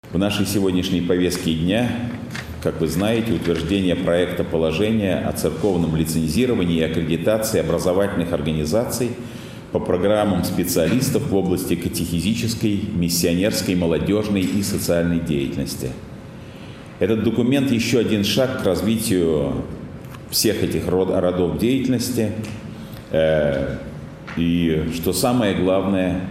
В нашей сегодняшней повестке дня, как вы знаете, утверждение проекта положения о церковном лицензировании и аккредитации образовательных организаций по программам специалистов в области катехизической, миссионерской, молодежной и социальной деятельности. Этот документ – еще один шаг к развитию всех этих родов деятельности. И что самое главное,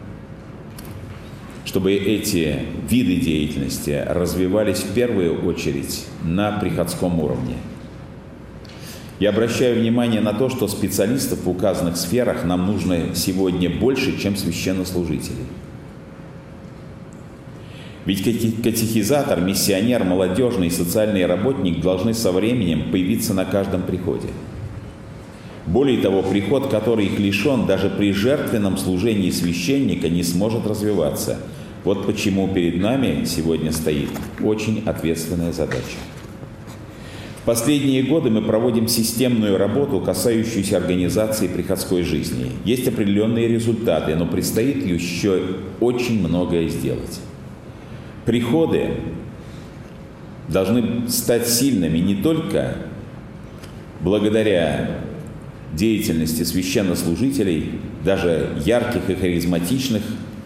чтобы эти виды деятельности развивались в первую очередь на приходском уровне. Я обращаю внимание на то, что специалистов в указанных сферах нам нужно сегодня больше, чем священнослужителей. Ведь катехизатор, миссионер, молодежный и социальный работник должны со временем появиться на каждом приходе. Более того, приход, который их лишен, даже при жертвенном служении священника не сможет развиваться. Вот почему перед нами сегодня стоит очень ответственная задача. В последние годы мы проводим системную работу, касающуюся организации приходской жизни. Есть определенные результаты, но предстоит еще очень многое сделать. Приходы должны стать сильными не только благодаря деятельности священнослужителей, даже ярких и харизматичных,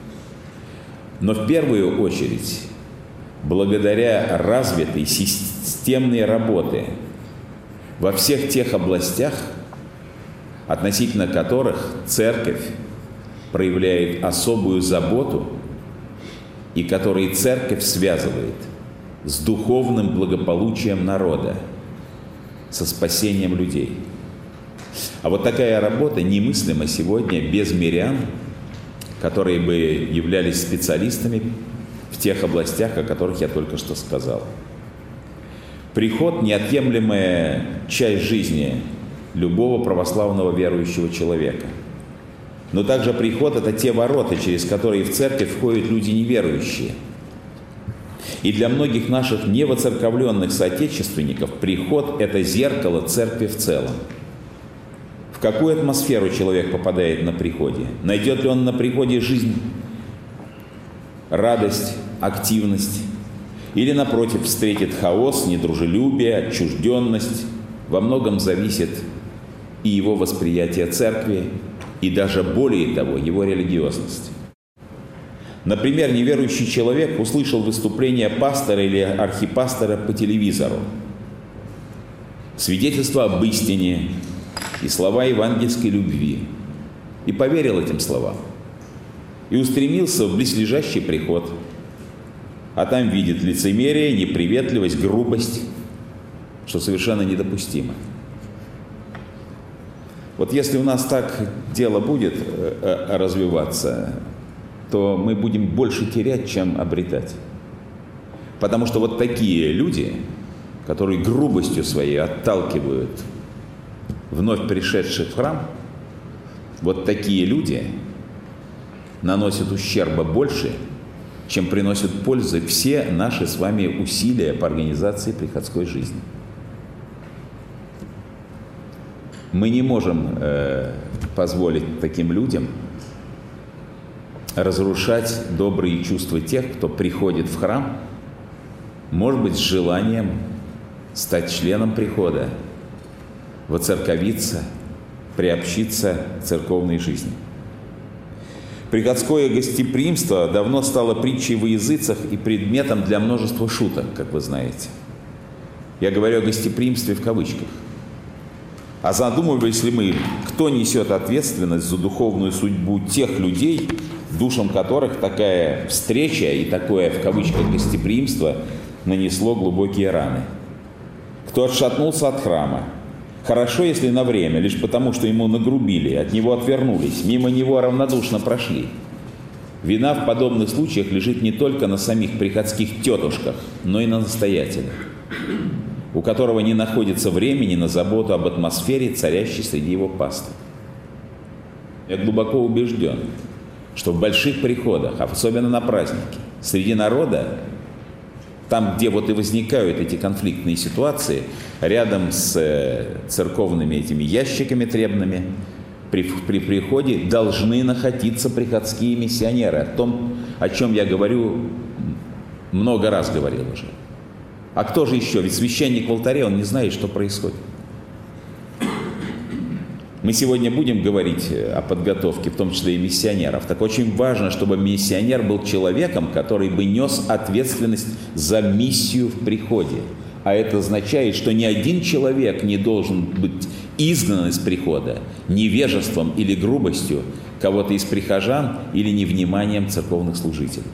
но в первую очередь благодаря развитой системной работе во всех тех областях, относительно которых церковь проявляет особую заботу и которые церковь связывает с духовным благополучием народа, со спасением людей. А вот такая работа немыслима сегодня без мирян, которые бы являлись специалистами в тех областях, о которых я только что сказал. Приход – неотъемлемая часть жизни любого православного верующего человека. Но также приход – это те ворота, через которые в церковь входят люди неверующие. И для многих наших невоцерковленных соотечественников приход – это зеркало церкви в целом. В какую атмосферу человек попадает на приходе? Найдет ли он на приходе жизнь, радость, активность? Или, напротив, встретит хаос, недружелюбие, отчужденность? Во многом зависит и его восприятие церкви, и даже более того, его религиозность. Например, неверующий человек услышал выступление пастора или архипастора по телевизору, свидетельство об истине и слова евангельской любви, и поверил этим словам, и устремился в близлежащий приход, а там видит лицемерие, неприветливость, грубость, что совершенно недопустимо. Вот если у нас так дело будет развиваться, то мы будем больше терять, чем обретать. Потому что вот такие люди, которые грубостью своей отталкивают вновь пришедших в храм, вот такие люди наносят ущерба больше, чем приносят пользы все наши с вами усилия по организации приходской жизни. Мы не можем позволить таким людям разрушать добрые чувства тех, кто приходит в храм, может быть, с желанием стать членом прихода, воцерковиться, приобщиться к церковной жизни. Приходское гостеприимство давно стало притчей во языцах и предметом для множества шуток, как вы знаете. Я говорю о гостеприимстве в кавычках. А задумывались ли мы, кто несет ответственность за духовную судьбу тех людей, душам которых такая встреча и такое, в кавычках, гостеприимство нанесло глубокие раны? Кто отшатнулся от храма? Хорошо, если на время, лишь потому, что ему нагрубили, от него отвернулись, мимо него равнодушно прошли. Вина в подобных случаях лежит не только на самих приходских тетушках, но и на настоятеле, у которого не находится времени на заботу об атмосфере, царящей среди его паствы. Я глубоко убежден, что в больших приходах, особенно на праздники, среди народа, там, где вот и возникают эти конфликтные ситуации, рядом с церковными этими ящиками требными, при приходе должны находиться приходские миссионеры. О том, о чем я говорю много раз говорил уже. А кто же еще? Ведь священник в алтаре, он не знает, что происходит. Мы сегодня будем говорить о подготовке, в том числе и миссионеров. Так очень важно, чтобы миссионер был человеком, который бы нес ответственность за миссию в приходе. А это означает, что ни один человек не должен быть изгнан из прихода невежеством или грубостью кого-то из прихожан или невниманием церковных служителей.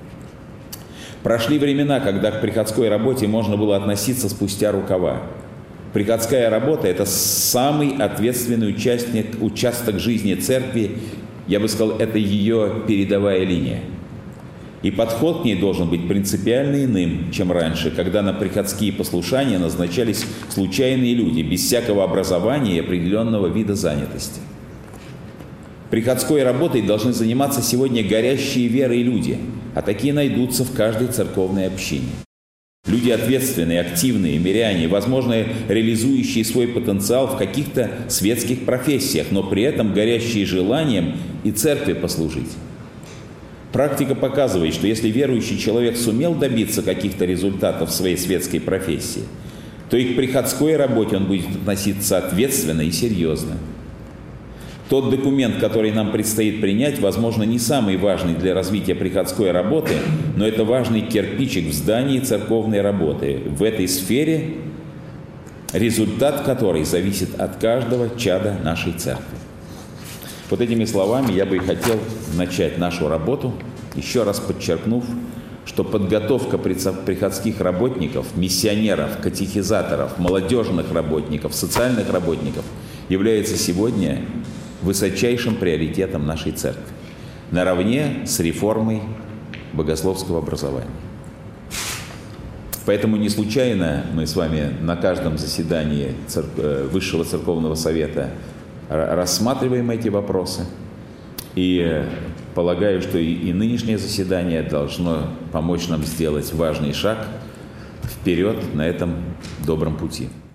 Прошли времена, когда к приходской работе можно было относиться спустя рукава. Приходская работа – это самый ответственный участок жизни церкви, я бы сказал, это ее передовая линия. И подход к ней должен быть принципиально иным, чем раньше, когда на приходские послушания назначались случайные люди, без всякого образования и определенного вида занятости. Приходской работой должны заниматься сегодня горящие верой люди, а такие найдутся в каждой церковной общине. Люди ответственные, активные, миряне, возможно, реализующие свой потенциал в каких-то светских профессиях, но при этом горящие желанием и церкви послужить. Практика показывает, что если верующий человек сумел добиться каких-то результатов в своей светской профессии, то и к приходской работе он будет относиться ответственно и серьезно. Тот документ, который нам предстоит принять, возможно, не самый важный для развития приходской работы, но это важный кирпичик в здании церковной работы. В этой сфере результат которой зависит от каждого чада нашей церкви. Вот этими словами я бы и хотел начать нашу работу, еще раз подчеркнув, что подготовка приходских работников, миссионеров, катехизаторов, молодежных работников, социальных работников является сегодня высочайшим приоритетом нашей церкви, наравне с реформой богословского образования. Поэтому не случайно мы с вами на каждом заседании Высшего Церковного Совета рассматриваем эти вопросы. И полагаю, что и нынешнее заседание должно помочь нам сделать важный шаг вперед на этом добром пути.